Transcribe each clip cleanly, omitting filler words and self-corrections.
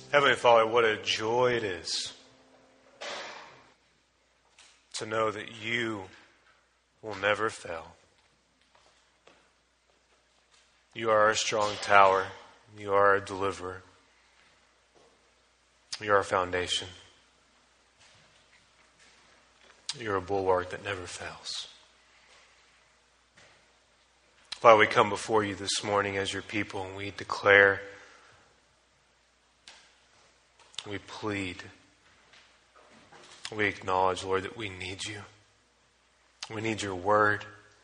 Heavenly Father, what a joy it is to know that you will never fail. You are our strong tower. You are our deliverer. You are our foundation. You're a bulwark that never fails. Father, we come before you this morning as your people and we declare, we plead, we acknowledge, Lord, that we need you. We need your word.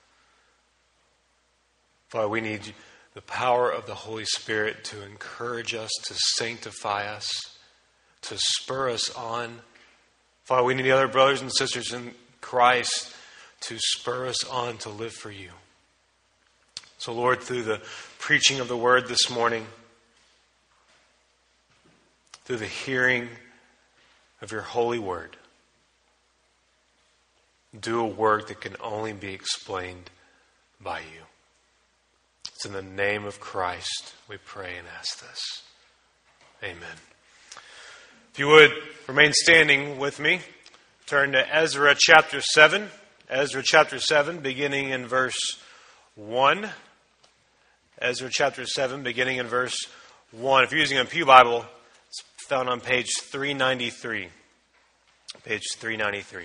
Father, we need the power of the Holy Spirit to encourage us, to sanctify us, to spur us on. Father, we need the other brothers and sisters in Christ to spur us on to live for you. So, Lord, through the preaching of the word this morning, through the hearing of your holy word, do a work that can only be explained by you. It's in the name of Christ we pray and ask this. Amen. If you would remain standing with me, turn to Ezra chapter 7. Ezra chapter 7, beginning in verse 1. Ezra chapter 7, beginning in verse 1. If you're using a Pew Bible, it's found on page 393. Page 393.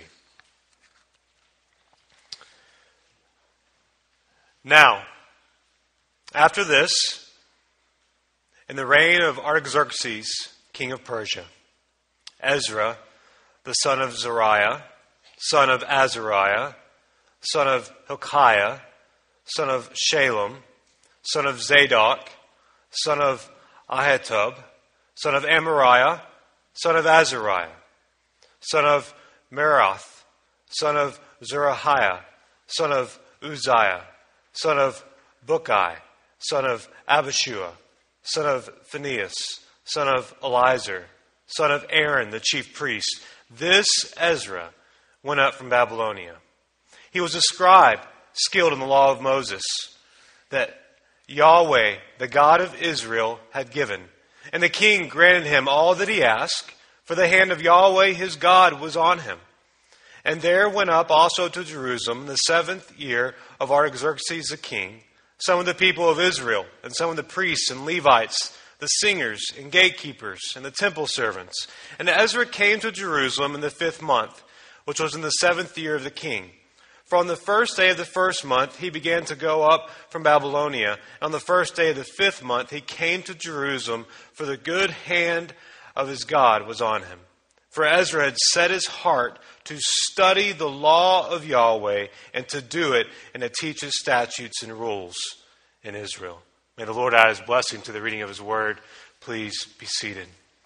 Now, after this, in the reign of Artaxerxes, king of Persia, Ezra, the son of Zariah, son of Azariah, son of Hilkiah, son of Shalom, son of Zadok, son of Ahitub, son of Amariah, son of Azariah, son of Merath, son of Zerahiah, son of Uzziah, son of Bukai, son of Abishua, son of Phinehas, son of Eliezer, son of Aaron, the chief priest. This Ezra went up from Babylonia. He was a scribe, skilled in the law of Moses, that Yahweh, the God of Israel, had given. And the king granted him all that he asked, for the hand of Yahweh his God was on him. And there went up also to Jerusalem in the 7th year of Artaxerxes the king, some of the people of Israel, and some of the priests and Levites, the singers and gatekeepers, and the temple servants. And Ezra came to Jerusalem in the 5th month, which was in the 7th year of the king. For on the first day of the 1st month he began to go up from Babylonia. And on the first day of the 5th month he came to Jerusalem, for the good hand of his God was on him. For Ezra had set his heart to study the law of Yahweh and to do it and to teach his statutes and rules in Israel. May the Lord add his blessing to the reading of his word. Please be seated.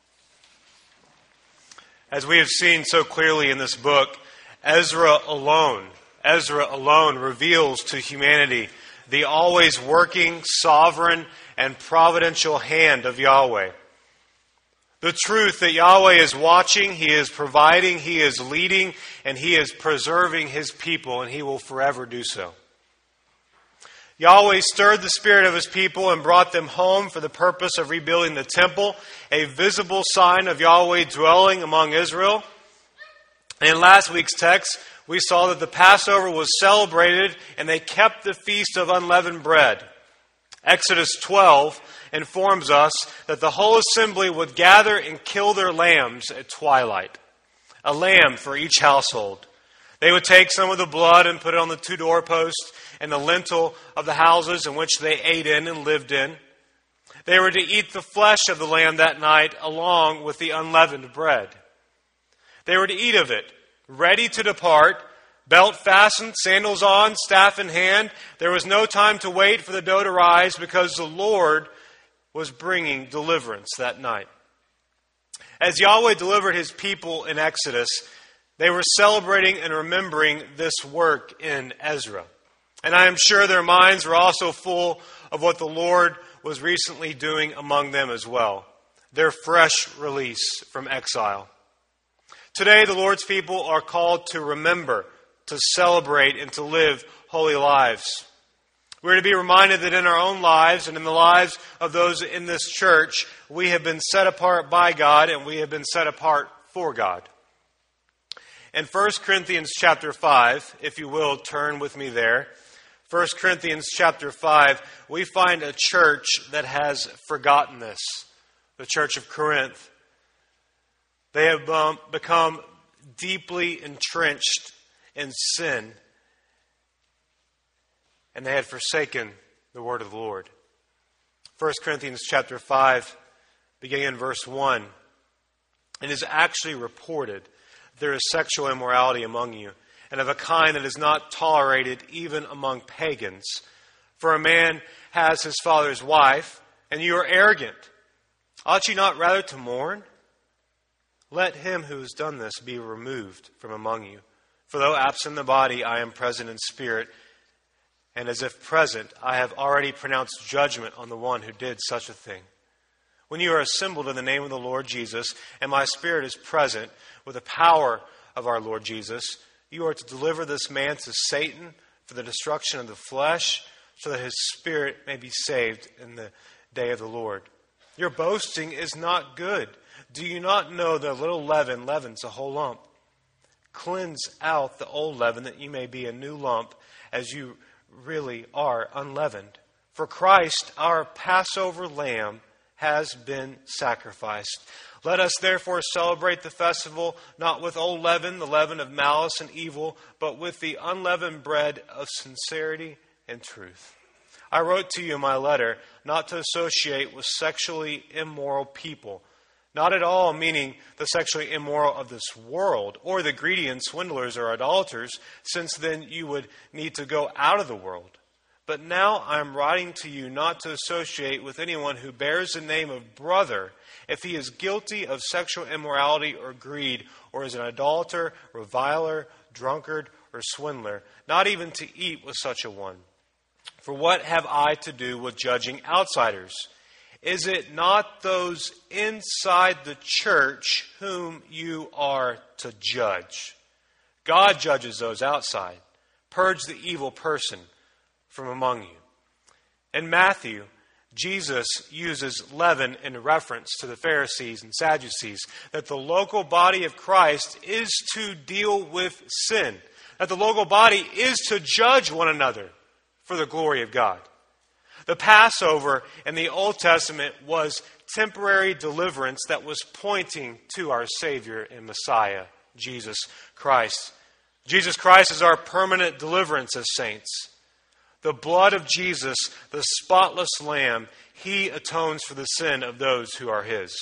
As we have seen so clearly in this book, Ezra alone reveals to humanity the always working, sovereign, and providential hand of Yahweh. The truth that Yahweh is watching, He is providing, He is leading, and He is preserving His people, and He will forever do so. Yahweh stirred the spirit of His people and brought them home for the purpose of rebuilding the temple, a visible sign of Yahweh dwelling among Israel. And in last week's text, we saw that the Passover was celebrated and they kept the Feast of Unleavened Bread. Exodus 12 informs us that the whole assembly would gather and kill their lambs at twilight. A lamb for each household. They would take some of the blood and put it on the 2 doorposts and the lintel of the houses in which they ate in and lived in. They were to eat the flesh of the lamb that night along with the unleavened bread. They were to eat of it, ready to depart, belt fastened, sandals on, staff in hand. There was no time to wait for the dough to rise because the Lord was bringing deliverance that night. As Yahweh delivered His people in Exodus, they were celebrating and remembering this work in Ezra. And I am sure their minds were also full of what the Lord was recently doing among them as well. Their fresh release from exile. Today, the Lord's people are called to remember, to celebrate, and to live holy lives. We're to be reminded that in our own lives and in the lives of those in this church, we have been set apart by God and we have been set apart for God. In 1 Corinthians chapter 5, if you will, turn with me there. 1 Corinthians chapter 5, we find a church that has forgotten this. The church of Corinth. They have become deeply entrenched in sin. And they had forsaken the word of the Lord. 1 Corinthians chapter 5, beginning in verse 1. It is actually reported there is sexual immorality among you, and of a kind that is not tolerated even among pagans. For a man has his father's wife, and you are arrogant. Ought you not rather to mourn? Let him who has done this be removed from among you. For though absent in the body, I am present in spirit, and as if present, I have already pronounced judgment on the one who did such a thing. When you are assembled in the name of the Lord Jesus, and my spirit is present with the power of our Lord Jesus, you are to deliver this man to Satan for the destruction of the flesh, so that his spirit may be saved in the day of the Lord. Your boasting is not good. Do you not know that a little leaven leavens a whole lump? Cleanse out the old leaven, that you may be a new lump, as you really are unleavened. For Christ, our Passover lamb, has been sacrificed. Let us therefore celebrate the festival not with old leaven, the leaven of malice and evil, but with the unleavened bread of sincerity and truth. I wrote to you in my letter not to associate with sexually immoral people, not at all meaning the sexually immoral of this world, or the greedy and swindlers or idolaters, since then you would need to go out of the world. But now I am writing to you not to associate with anyone who bears the name of brother, if he is guilty of sexual immorality or greed, or is an idolater, reviler, drunkard, or swindler, not even to eat with such a one. For what have I to do with judging outsiders? Is it not those inside the church whom you are to judge? God judges those outside. Purge the evil person from among you. In Matthew, Jesus uses leaven in reference to the Pharisees and Sadducees, that the local body of Christ is to deal with sin, that the local body is to judge one another for the glory of God. The Passover in the Old Testament was temporary deliverance that was pointing to our Savior and Messiah, Jesus Christ. Jesus Christ is our permanent deliverance as saints. The blood of Jesus, the spotless Lamb, He atones for the sin of those who are His.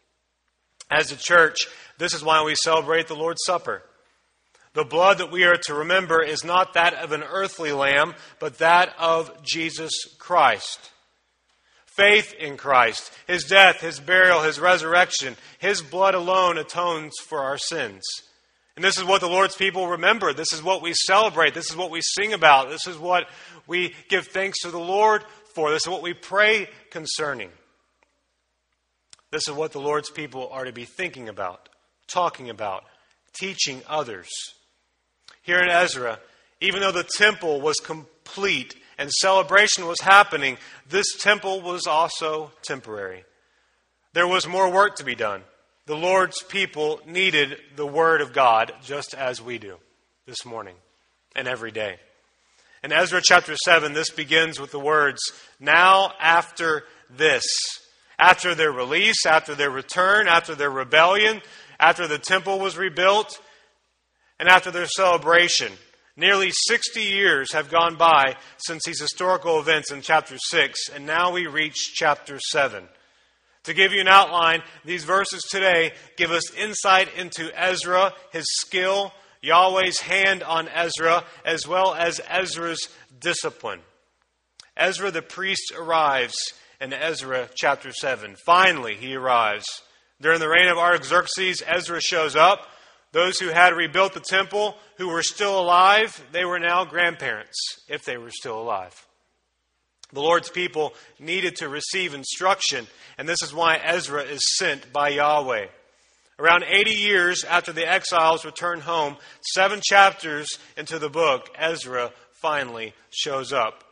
As a church, this is why we celebrate the Lord's Supper. The blood that we are to remember is not that of an earthly lamb, but that of Jesus Christ. Faith in Christ, His death, His burial, His resurrection, His blood alone atones for our sins. And this is what the Lord's people remember. This is what we celebrate. This is what we sing about. This is what we give thanks to the Lord for. This is what we pray concerning. This is what the Lord's people are to be thinking about, talking about, teaching others. Here in Ezra, even though the temple was complete and celebration was happening, this temple was also temporary. There was more work to be done. The Lord's people needed the Word of God just as we do this morning and every day. In Ezra chapter 7, this begins with the words, "Now after this," after their release, after their return, after their rebellion, after the temple was rebuilt, and after their celebration. Nearly 60 years have gone by since these historical events in chapter 6, and now we reach chapter 7. To give you an outline, these verses today give us insight into Ezra, his skill, Yahweh's hand on Ezra, as well as Ezra's discipline. Ezra the priest arrives in Ezra chapter 7. Finally, he arrives. During the reign of Artaxerxes, Ezra shows up. Those who had rebuilt the temple, who were still alive, they were now grandparents, if they were still alive. The Lord's people needed to receive instruction, and this is why Ezra is sent by Yahweh. Around 80 years after the exiles returned home, 7 chapters into the book, Ezra finally shows up.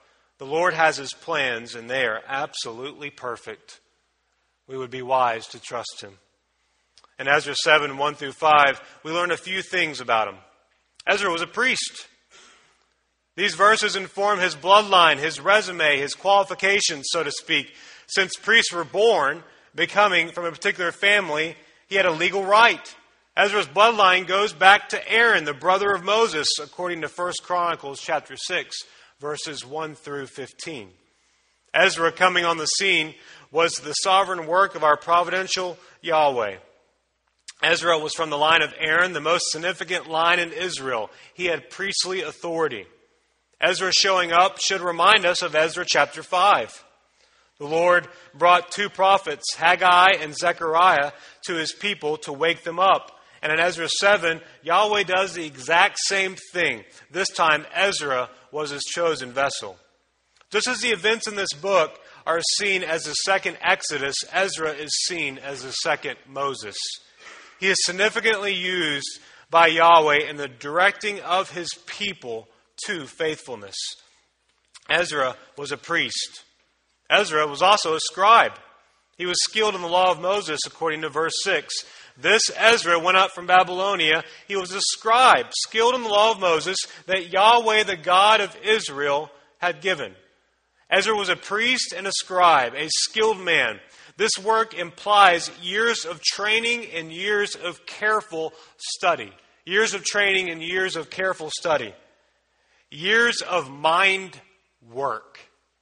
The Lord has His plans, and they are absolutely perfect. We would be wise to trust Him. In Ezra 7, 1 through 5, we learn a few things about him. Ezra was a priest. These verses inform his bloodline, his resume, his qualifications, so to speak. Since priests were born, becoming from a particular family, he had a legal right. Ezra's bloodline goes back to Aaron, the brother of Moses, according to 1 Chronicles chapter 6, verses 1 through 15. Ezra coming on the scene was the sovereign work of our providential Yahweh. Ezra was from the line of Aaron, the most significant line in Israel. He had priestly authority. Ezra showing up should remind us of Ezra chapter 5. The Lord brought two prophets, Haggai and Zechariah, to His people to wake them up. And in Ezra 7, Yahweh does the exact same thing. This time, Ezra was His chosen vessel. Just as the events in this book are seen as the second Exodus, Ezra is seen as the second Moses. He is significantly used by Yahweh in the directing of His people to faithfulness. Ezra was a priest. Ezra was also a scribe. He was skilled in the law of Moses, according to verse 6. This Ezra went up from Babylonia. He was a scribe, skilled in the law of Moses that Yahweh, the God of Israel, had given. Ezra was a priest and a scribe, a skilled man. This work implies years of training and years of careful study. Years of training and years of careful study. Years of mind work.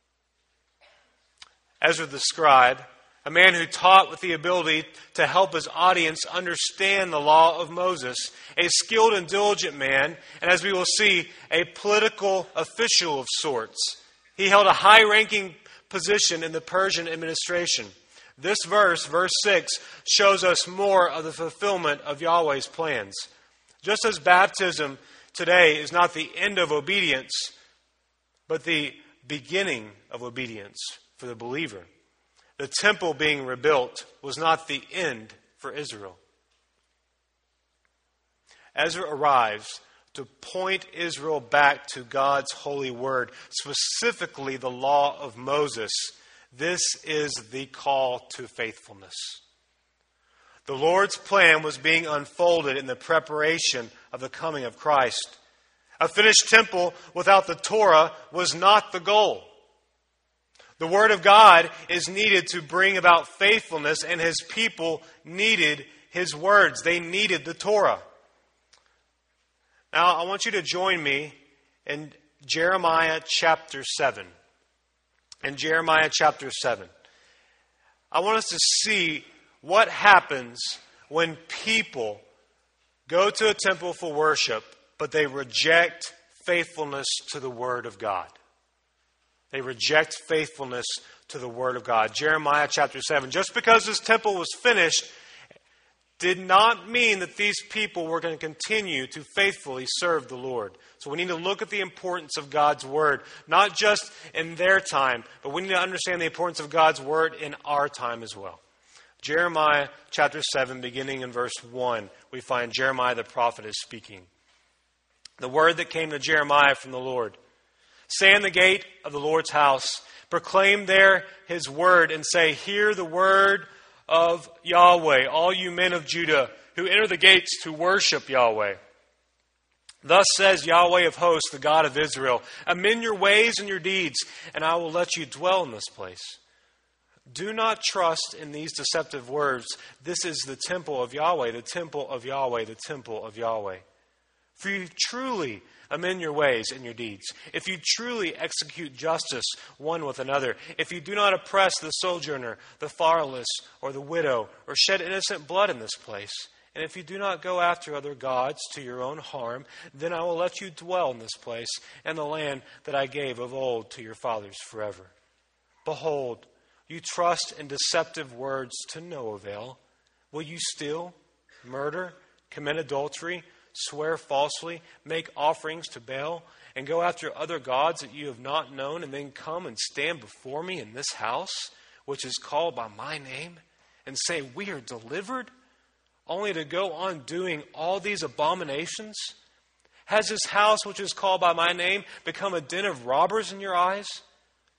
Ezra the scribe, a man who taught with the ability to help his audience understand the law of Moses, a skilled and diligent man, and as we will see, a political official of sorts. He held a high-ranking position in the Persian administration. This verse 6, shows us more of the fulfillment of Yahweh's plans. Just as baptism today is not the end of obedience, but the beginning of obedience for the believer. The temple being rebuilt was not the end for Israel. Ezra arrives to point Israel back to God's holy word, specifically the law of Moses. This is the call to faithfulness. The Lord's plan was being unfolded in the preparation of the coming of Christ. A finished temple without the Torah was not the goal. The Word of God is needed to bring about faithfulness, and His people needed His words. They needed the Torah. Now, I want you to join me in Jeremiah chapter 7. In Jeremiah chapter 7. I want us to see what happens when people go to a temple for worship, but they reject faithfulness to the Word of God. They reject faithfulness to the Word of God. Jeremiah chapter 7. Just because this temple was finished did not mean that these people were going to continue to faithfully serve the Lord. So we need to look at the importance of God's Word, not just in their time, but we need to understand the importance of God's Word in our time as well. Jeremiah chapter 7, beginning in verse 1, we find Jeremiah the prophet is speaking. The word that came to Jeremiah from the Lord. Stand in the gate of the Lord's house, proclaim there His word, and say, hear the word of Yahweh, all you men of Judah who enter the gates to worship Yahweh. Thus says Yahweh of hosts, the God of Israel, amend your ways and your deeds, and I will let you dwell in this place. Do not trust in these deceptive words. This is the temple of Yahweh, the temple of Yahweh, the temple of Yahweh. For you truly amend your ways and your deeds, if you truly execute justice one with another, if you do not oppress the sojourner, the fatherless, or the widow, or shed innocent blood in this place, and if you do not go after other gods to your own harm, then I will let you dwell in this place and the land that I gave of old to your fathers forever. Behold, you trust in deceptive words to no avail. Will you steal, murder, commit adultery, swear falsely, make offerings to Baal, and go after other gods that you have not known, and then come and stand before me in this house, which is called by my name, and say, we are delivered, only to go on doing all these abominations? Has this house, which is called by my name, become a den of robbers in your eyes?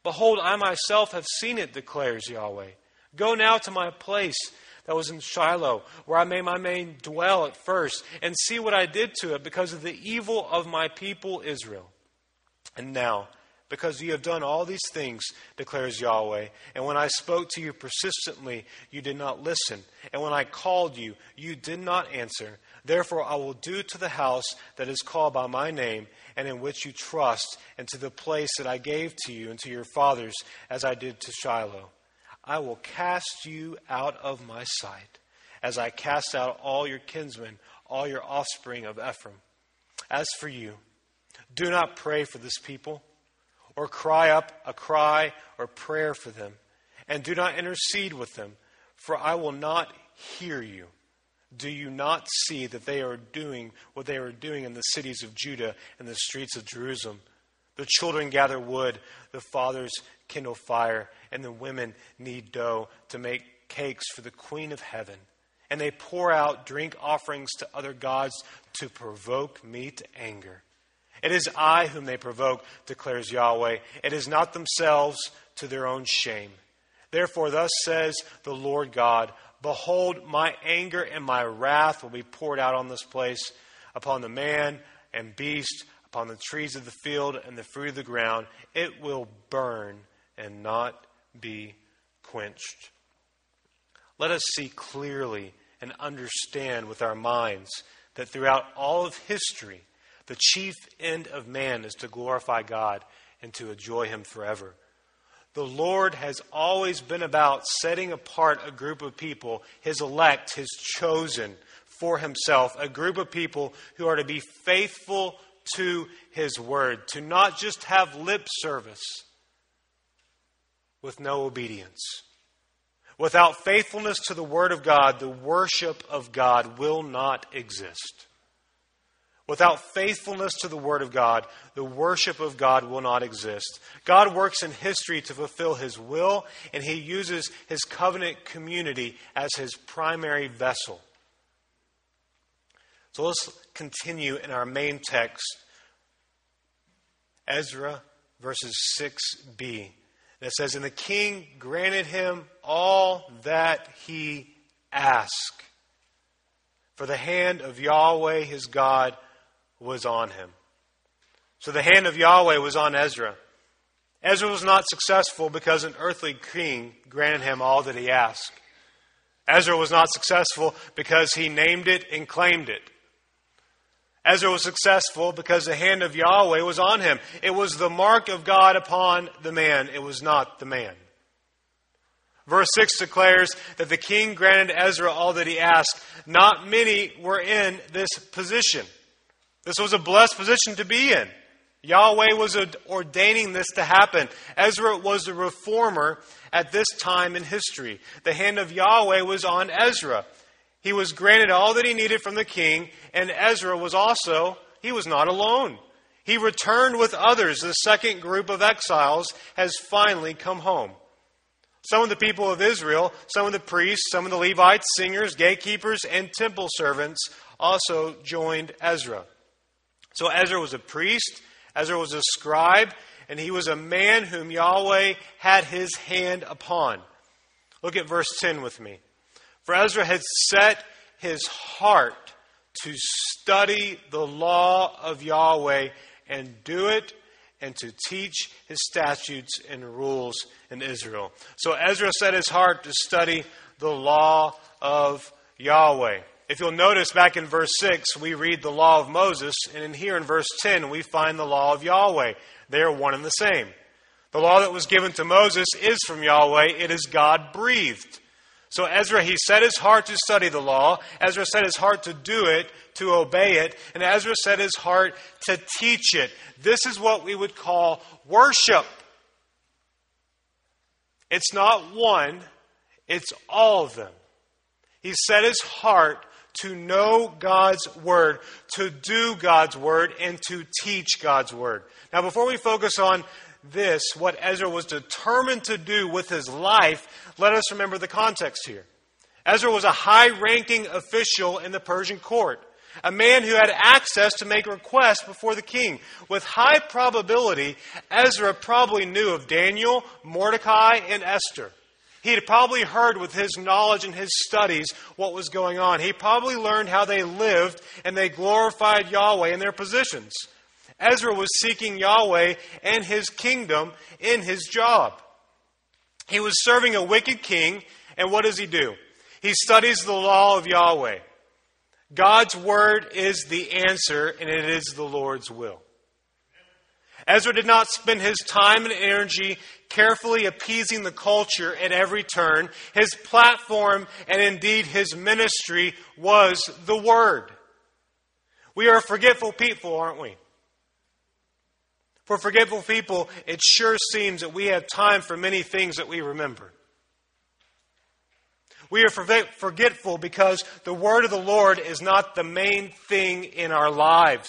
Behold, I myself have seen it, declares Yahweh. Go now to my place that was in Shiloh, where I made my name dwell at first, and see what I did to it because of the evil of my people Israel. And now, because you have done all these things, declares Yahweh, and when I spoke to you persistently, you did not listen, and when I called you, you did not answer. Therefore I will do to the house that is called by my name, and in which you trust, and to the place that I gave to you and to your fathers, as I did to Shiloh. I will cast you out of my sight, as I cast out all your kinsmen, all your offspring of Ephraim. As for you, do not pray for this people, or cry up a cry or prayer for them, and do not intercede with them, for I will not hear you. Do you not see that they are doing what they are doing in the cities of Judah and the streets of Jerusalem? The children gather wood, the fathers kindle fire, and the women knead dough to make cakes for the Queen of Heaven. And they pour out drink offerings to other gods to provoke me to anger. It is I whom they provoke, declares Yahweh. It is not themselves, to their own shame. Therefore thus says the Lord God, behold, my anger and my wrath will be poured out on this place, upon the man and beast, upon the trees of the field and the fruit of the ground. It will burn and not be quenched. Let us see clearly and understand with our minds that throughout all of history, the chief end of man is to glorify God and to enjoy Him forever. The Lord has always been about setting apart a group of people, His elect, His chosen, for Himself, a group of people who are to be faithful to His word, to not just have lip service with no obedience. Without faithfulness to the word of God, the worship of God will not exist. Without faithfulness to the Word of God, the worship of God will not exist. God works in history to fulfill His will, and He uses His covenant community as His primary vessel. So let's continue in our main text, Ezra verses 6b. And it says, and the king granted him all that he asked, for the hand of Yahweh his God was on him. So the hand of Yahweh was on Ezra. Ezra was not successful because an earthly king granted him all that he asked. Ezra was not successful because he named it and claimed it. Ezra was successful because the hand of Yahweh was on him. It was the mark of God upon the man. It was not the man. Verse 6 declares that the king granted Ezra all that he asked. Not many were in this position. This was a blessed position to be in. Yahweh was ordaining this to happen. Ezra was a reformer at this time in history. The hand of Yahweh was on Ezra. He was granted all that he needed from the king, and Ezra was not alone. He returned with others. The second group of exiles has finally come home. Some of the people of Israel, some of the priests, some of the Levites, singers, gatekeepers, and temple servants also joined Ezra. So Ezra was a priest, Ezra was a scribe, and he was a man whom Yahweh had his hand upon. Look at verse 10 with me. For Ezra had set his heart to study the law of Yahweh and do it, and to teach His statutes and rules in Israel. So Ezra set his heart to study the law of Yahweh. If you'll notice back in verse 6, we read the law of Moses, and in here in verse 10, we find the law of Yahweh. They are one and the same. The law that was given to Moses is from Yahweh. It is God-breathed. So Ezra, he set his heart to study the law. Ezra set his heart to do it, to obey it. And Ezra set his heart to teach it. This is what we would call worship. It's not one, it's all of them. He set his heart to know God's Word, to do God's Word, and to teach God's Word. Now, before we focus on this, what Ezra was determined to do with his life, let us remember the context here. Ezra was a high-ranking official in the Persian court. a man who had access to make requests before the king. With high probability, Ezra probably knew of Daniel, Mordecai, and Esther. He had probably heard with his knowledge and his studies what was going on. He probably learned how they lived and they glorified Yahweh in their positions. Ezra was seeking Yahweh and his kingdom in his job. He was serving a wicked king, and what does he do? He studies the law of Yahweh. God's word is the answer, and it is the Lord's will. Ezra did not spend his time and energy carefully appeasing the culture at every turn. His platform, and indeed his ministry, was the Word. We are forgetful people, aren't we? For forgetful people, it sure seems that we have time for many things that we remember. We are forgetful because the Word of the Lord is not the main thing in our lives.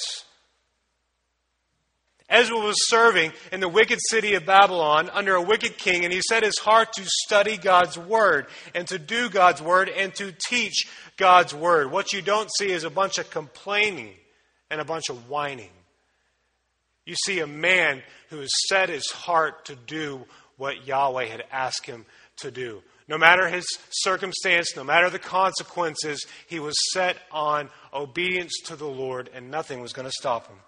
Ezra was serving in the wicked city of Babylon under a wicked king, and he set his heart to study God's Word and to do God's Word and to teach God's Word. What you don't see is a bunch of complaining and a bunch of whining. You see a man who has set his heart to do what Yahweh had asked him to do. No matter his circumstance, no matter the consequences, he was set on obedience to the Lord, and nothing was going to stop him.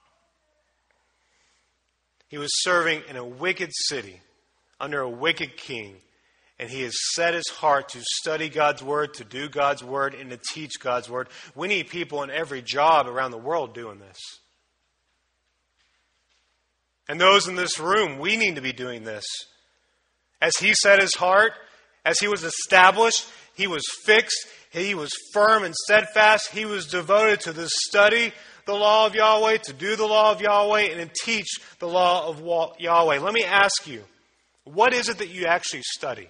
He was serving in a wicked city under a wicked king, and he has set his heart to study God's Word, to do God's Word, and to teach God's Word. We need people in every job around the world doing this. And those in this room, we need to be doing this. As he set his heart, as he was established, he was fixed, he was firm and steadfast, he was devoted to the study the law of Yahweh, to do the law of Yahweh, and to teach the law of Yahweh. Let me ask you, what is it that you actually study?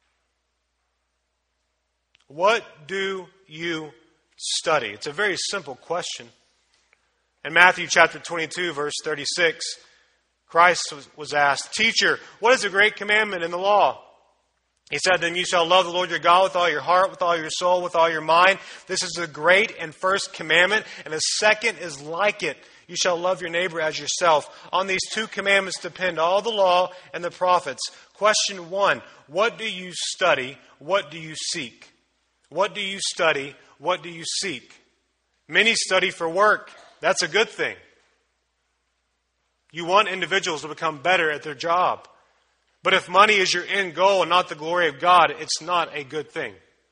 What do you study? It's a very simple question. In Matthew chapter 22, verse 36, Christ was asked, "Teacher, what is the great commandment in the law?" He said, "Then you shall love the Lord your God with all your heart, with all your soul, with all your mind. This is the great and first commandment, and the second is like it. You shall love your neighbor as yourself. On these two commandments depend all the law and the prophets." Question 1, what do you study? What do you seek? What do you study? What do you seek? Many study for work. That's a good thing. You want individuals to become better at their job. But if money is your end goal and not the glory of God, it's not a good thing.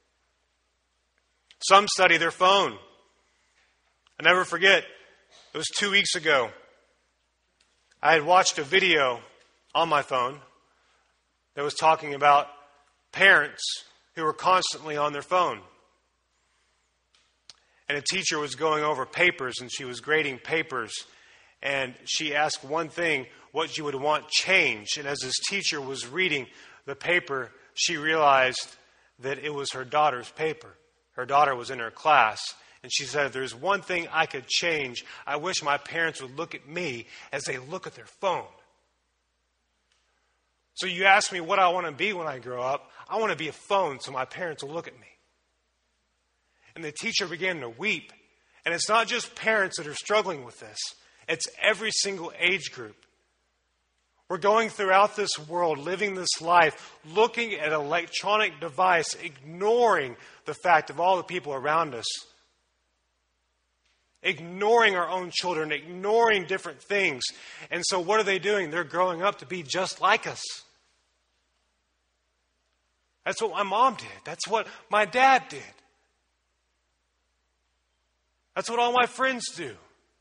Some study their phone. I never forget, it was 2 weeks ago. I had watched a video on my phone that was talking about parents who were constantly on their phone. And a teacher was going over papers, and she was grading papers. And she asked one thing, what she would want changed. And as this teacher was reading the paper, she realized that it was her daughter's paper. Her daughter was in her class. And she said, "If there's one thing I could change, I wish my parents would look at me as they look at their phone." So you ask me what I want to be when I grow up. I want to be a phone so my parents will look at me. And the teacher began to weep. And it's not just parents that are struggling with this. It's every single age group. We're going throughout this world, living this life, looking at an electronic device, ignoring the fact of all the people around us. Ignoring our own children, ignoring different things. And so what are they doing? They're growing up to be just like us. That's what my mom did. That's what my dad did. That's what all my friends do.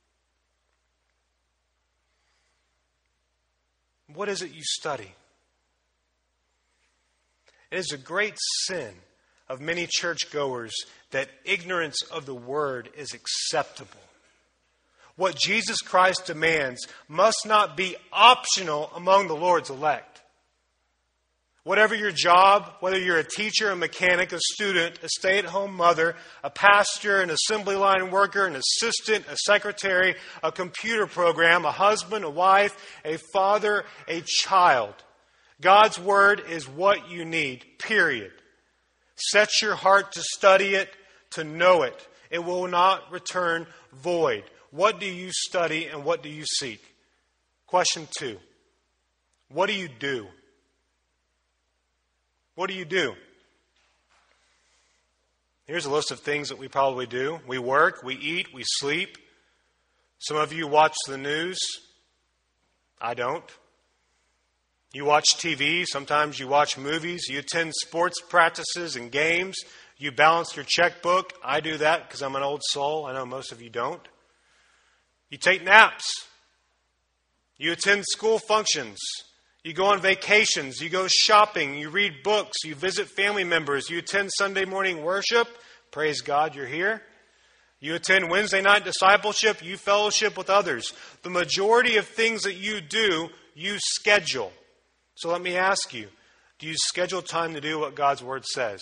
What is it you study? It is a great sin of many churchgoers that ignorance of the Word is acceptable. What Jesus Christ demands must not be optional among the Lord's elect. Whatever your job, whether you're a teacher, a mechanic, a student, a stay-at-home mother, a pastor, an assembly line worker, an assistant, a secretary, a computer program, a husband, a wife, a father, a child, God's Word is what you need, period. Set your heart to study it, to know it. It will not return void. What do you study and what do you seek? Question 2. What do you do? What do you do? Here's a list of things that we probably do. We work, we eat, we sleep. Some of you watch the news. I don't. You watch TV. Sometimes you watch movies. You attend sports practices and games. You balance your checkbook. I do that because I'm an old soul. I know most of you don't. You take naps. You attend school functions. You go on vacations. You go shopping. You read books. You visit family members. You attend Sunday morning worship. Praise God you're here. You attend Wednesday night discipleship. You fellowship with others. The majority of things that you do, you schedule. So let me ask you, do you schedule time to do what God's Word says?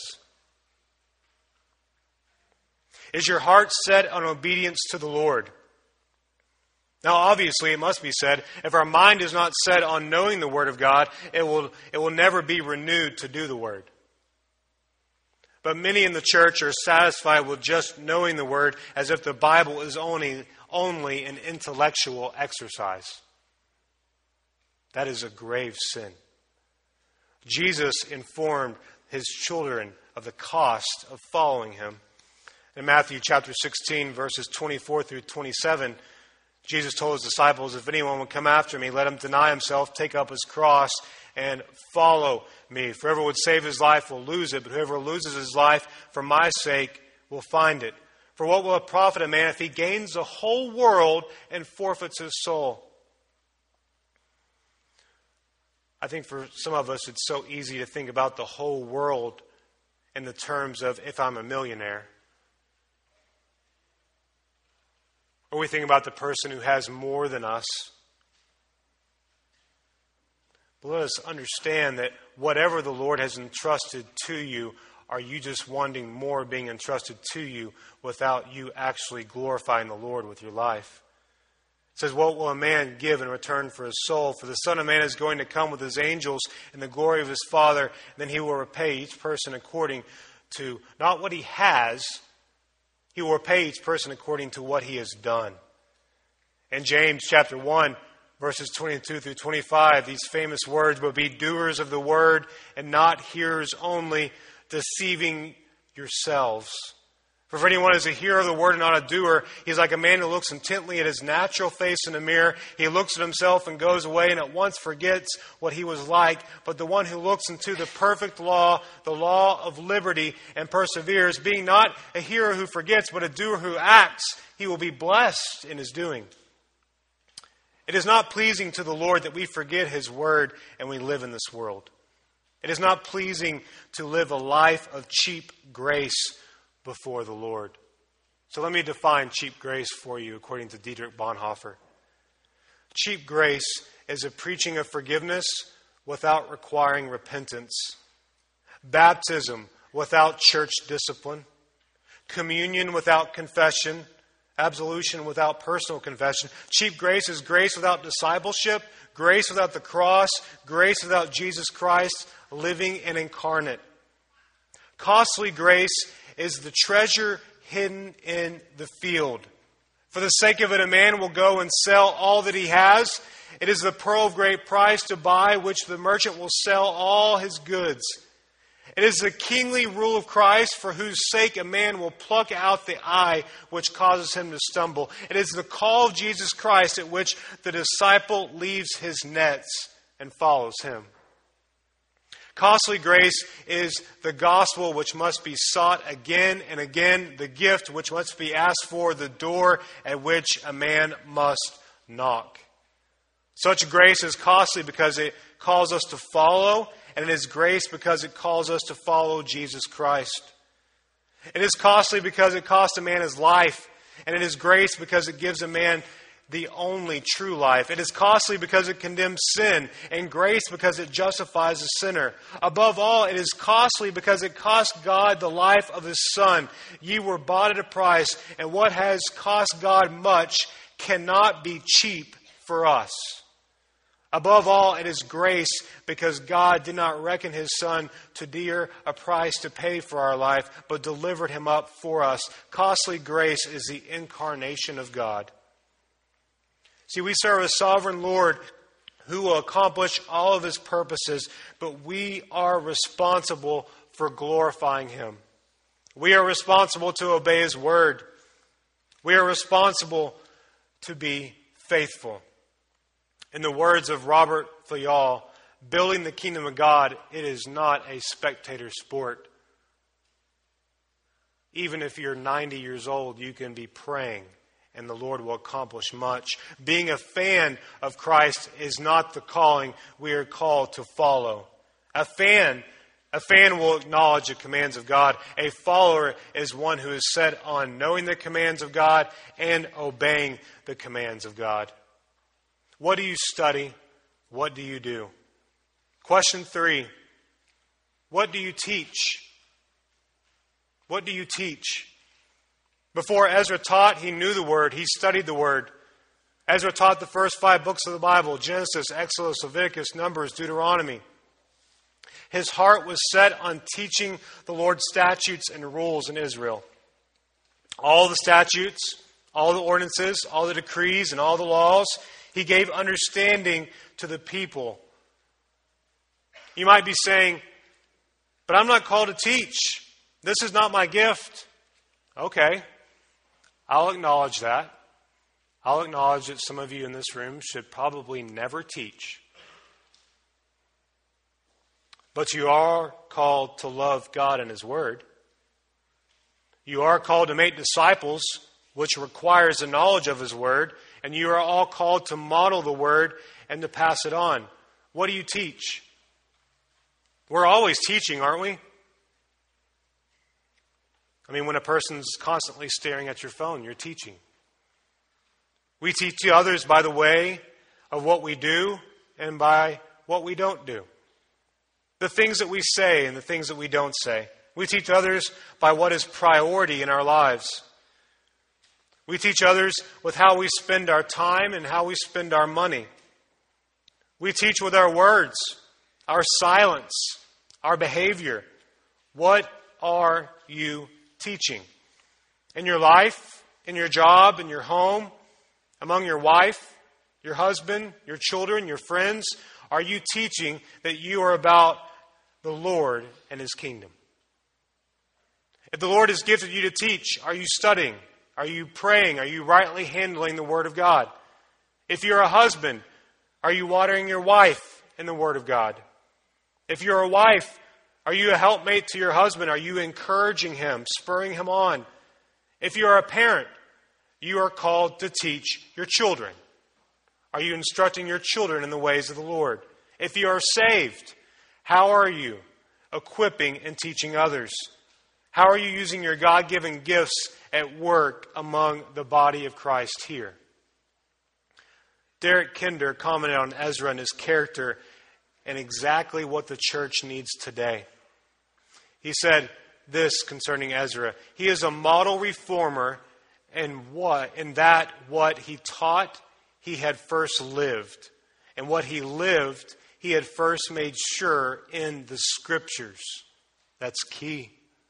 Is your heart set on obedience to the Lord? Now, obviously, it must be said, if our mind is not set on knowing the Word of God, it will never be renewed to do the Word. But many in the church are satisfied with just knowing the Word as if the Bible is only an intellectual exercise. That is a grave sin. Jesus informed His children of the cost of following Him. In Matthew chapter 16, verses 24 through 27, Jesus told His disciples, if anyone would come after me, let him deny himself, take up his cross, and follow me. For whoever would save his life will lose it, but whoever loses his life for my sake will find it. For what will it profit a man if he gains the whole world and forfeits his soul? I think for some of us it's so easy to think about the whole world in the terms of if I'm a millionaire. Or we think about the person who has more than us. But let us understand that whatever the Lord has entrusted to you, are you just wanting more being entrusted to you without you actually glorifying the Lord with your life? It says, what will a man give in return for his soul? For the Son of Man is going to come with his angels in the glory of his Father, and then He will repay each person according to not what he has, He will repay each person according to what he has done. In James chapter 1, verses 22 through 25, these famous words, but be doers of the word and not hearers only, deceiving yourselves. For if anyone is a hearer of the word and not a doer, he is like a man who looks intently at his natural face in a mirror. He looks at himself and goes away and at once forgets what he was like. But the one who looks into the perfect law, the law of liberty, and perseveres, being not a hearer who forgets, but a doer who acts, he will be blessed in his doing. It is not pleasing to the Lord that we forget His word and we live in this world. It is not pleasing to live a life of cheap grace before the Lord. So let me define cheap grace for you according to Dietrich Bonhoeffer. Cheap grace is a preaching of forgiveness without requiring repentance, baptism without church discipline, communion without confession, absolution without personal confession. Cheap grace is grace without discipleship, grace without the cross, grace without Jesus Christ living and incarnate. Costly grace is the treasure hidden in the field. For the sake of it, a man will go and sell all that he has. It is the pearl of great price to buy, which the merchant will sell all his goods. It is the kingly rule of Christ, for whose sake a man will pluck out the eye which causes him to stumble. It is the call of Jesus Christ at which the disciple leaves his nets and follows Him. Costly grace is the gospel which must be sought again and again, the gift which must be asked for, the door at which a man must knock. Such grace is costly because it calls us to follow, and it is grace because it calls us to follow Jesus Christ. It is costly because it costs a man his life, and it is grace because it gives a man the only true life. It is costly because it condemns sin, and grace because it justifies a sinner. Above all, it is costly because it cost God the life of His Son. Ye were bought at a price, and what has cost God much cannot be cheap for us. Above all, it is grace, because God did not reckon His Son too dear a price to pay for our life, but delivered Him up for us. Costly grace is the incarnation of God. See, we serve a sovereign Lord who will accomplish all of His purposes, but we are responsible for glorifying Him. We are responsible to obey His word. We are responsible to be faithful. In the words of Robert Fayol, building the kingdom of God, it is not a spectator sport. Even if you're 90 years old, you can be praying and the Lord will accomplish much. Being a fan of Christ is not the calling we are called to follow. A fan will acknowledge the commands of God. A follower is one who is set on knowing the commands of God and obeying the commands of God. What do you study? What do you do? Question 3. What do you teach? What do you teach? Before Ezra taught, he knew the Word. He studied the Word. Ezra taught the first 5 books of the Bible: Genesis, Exodus, Leviticus, Numbers, Deuteronomy. His heart was set on teaching the Lord's statutes and rules in Israel. All the statutes, all the ordinances, all the decrees, and all the laws, he gave understanding to the people. You might be saying, but I'm not called to teach. This is not my gift. Okay, I'll acknowledge that. I'll acknowledge that some of you in this room should probably never teach. But you are called to love God and His Word. You are called to make disciples, which requires the knowledge of His Word. And you are all called to model the Word and to pass it on. What do you teach? We're always teaching, aren't we? I mean, when a person's constantly staring at your phone, you're teaching. We teach to others by the way of what we do and by what we don't do. The things that we say and the things that we don't say. We teach others by what is priority in our lives. We teach others with how we spend our time and how we spend our money. We teach with our words, our silence, our behavior. What are you teaching? In your life, in your job, in your home, among your wife, your husband, your children, your friends, are you teaching that you are about the Lord and His kingdom? If the Lord has gifted you to teach, are you studying? Are you praying? Are you rightly handling the Word of God? If you're a husband, are you watering your wife in the Word of God? If you're a wife, are you a helpmate to your husband? Are you encouraging him, spurring him on? If you're a parent, you are called to teach your children. Are you instructing your children in the ways of the Lord? If you are saved, how are you equipping and teaching others? How are you using your God-given gifts at work among the body of Christ here? Derek Kinder commented on Ezra and his character and exactly what the church needs today. He said this concerning Ezra: he is a model reformer in that what he taught, he had first lived. And what he lived, he had first made sure in the Scriptures. That's key.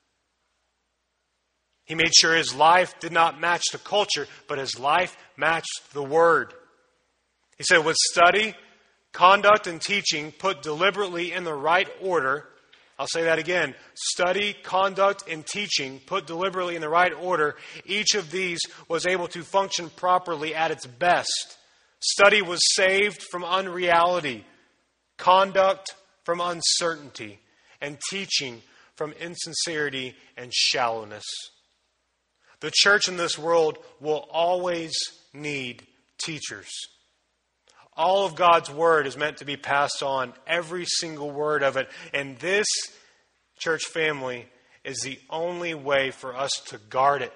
He made sure his life did not match the culture, but his life matched the Word. He said, with study, conduct, and teaching put deliberately in the right order. I'll say that again. Study, conduct, and teaching put deliberately in the right order. Each of these was able to function properly at its best. Study was saved from unreality, conduct from uncertainty, and teaching from insincerity and shallowness. The church in this world will always need teachers. All of God's Word is meant to be passed on, every single word of it. And this church family is the only way for us to guard it.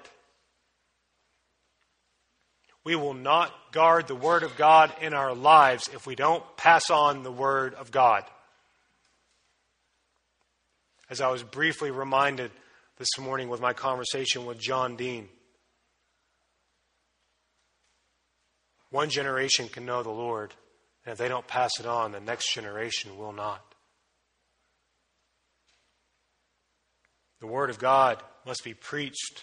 We will not guard the Word of God in our lives if we don't pass on the Word of God. As I was briefly reminded this morning with my conversation with John Dean, one generation can know the Lord, And if they don't pass it on, the next generation will not. The Word of God must be preached.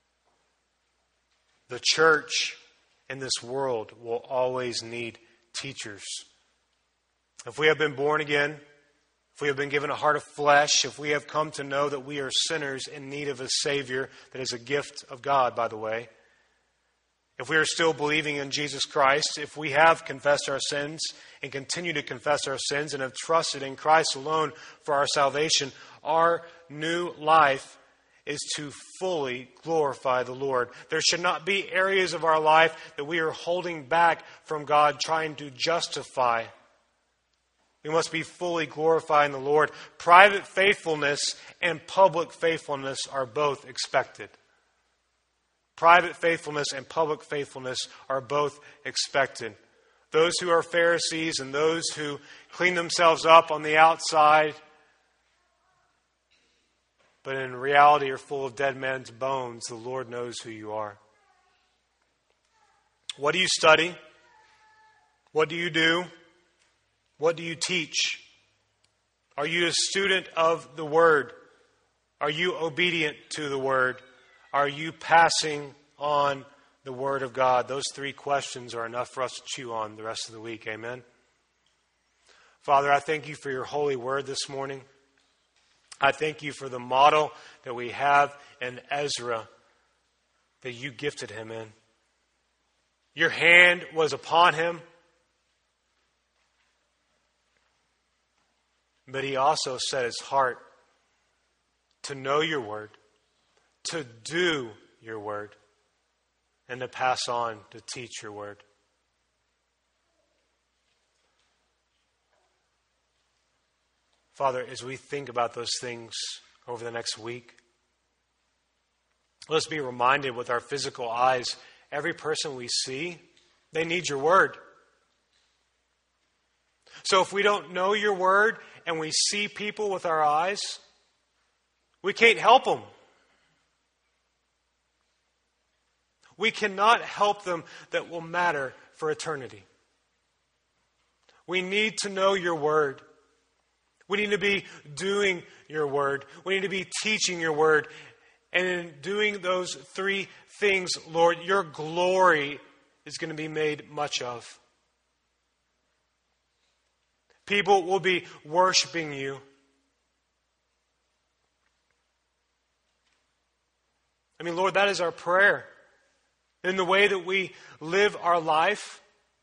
The church in this world will always need teachers. If we have been born again, if we have been given a heart of flesh, if we have come to know that we are sinners in need of a Savior that is a gift of God, by the way, if we are still believing in Jesus Christ, if we have confessed our sins and continue to confess our sins and have trusted in Christ alone for our salvation, our new life is to fully glorify the Lord. There should not be areas of our life that we are holding back from God, trying to justify. We must be fully glorifying the Lord. Private faithfulness and public faithfulness are both expected. Private faithfulness and public faithfulness are both expected. Those who are Pharisees and those who clean themselves up on the outside, but in reality are full of dead men's bones, the Lord knows who you are. What do you study? What do you do? What do you teach? Are you a student of the Word? Are you obedient to the Word? Are you passing on the Word of God? Those three questions are enough for us to chew on the rest of the week. Amen. Father, I thank you for your holy word this morning. I thank you for the model that we have in Ezra that you gifted him in. Your hand was upon him, but he also set his heart to know your word, to do your word, and to pass on, to teach your word. Father, as we think about those things over the next week, let's be reminded with our physical eyes, every person we see, they need your word. So if we don't know your word and we see people with our eyes, we can't help them. We cannot help them that will matter for eternity. We need to know your word. We need to be doing your word. We need to be teaching your word. And in doing those three things, Lord, your glory is going to be made much of. People will be worshiping you. I mean, Lord, that is our prayer. In the way that we live our life,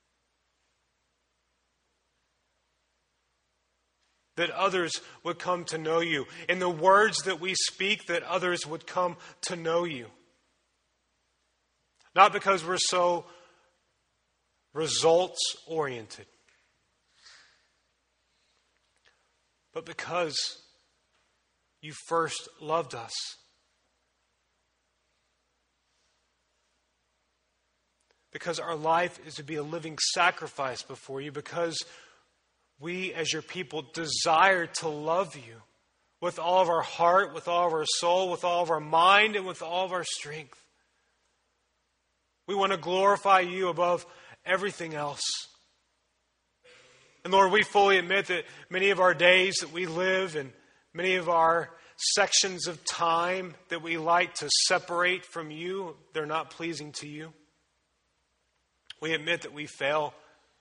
that others would come to know you. In the words that we speak, that others would come to know you. Not because we're so results-oriented, but because you first loved us. Because our life is to be a living sacrifice before you. Because we, as your people, desire to love you with all of our heart, with all of our soul, with all of our mind, and with all of our strength. We want to glorify you above everything else. And Lord, we fully admit that many of our days that we live and many of our sections of time that we like to separate from you, they're not pleasing to you. We admit that we fail,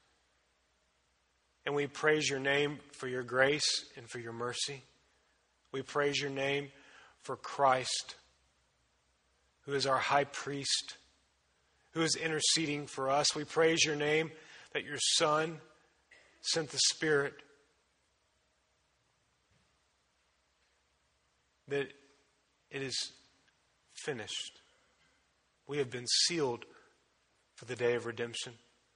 and we praise your name for your grace and for your mercy. We praise your name for Christ, who is our high priest, who is interceding for us. We praise your name that your Son sent the Spirit, that it is finished. We have been sealed for the day of redemption.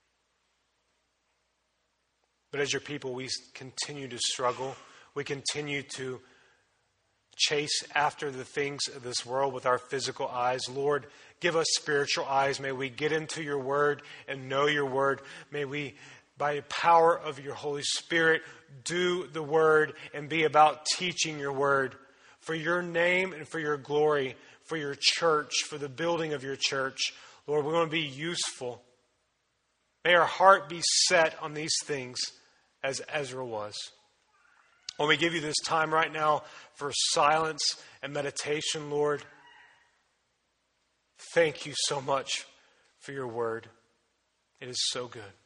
But as your people, we continue to struggle. We continue to chase after the things of this world with our physical eyes. Lord, give us spiritual eyes. May we get into your word and know your word. May we, by the power of your Holy Spirit, do the word and be about teaching your word for your name and for your glory, for your church, for the building of your church. Lord, we want to be useful. May our heart be set on these things as Ezra was. When we give you this time right now for silence and meditation, Lord, thank you so much for your word. It is so good.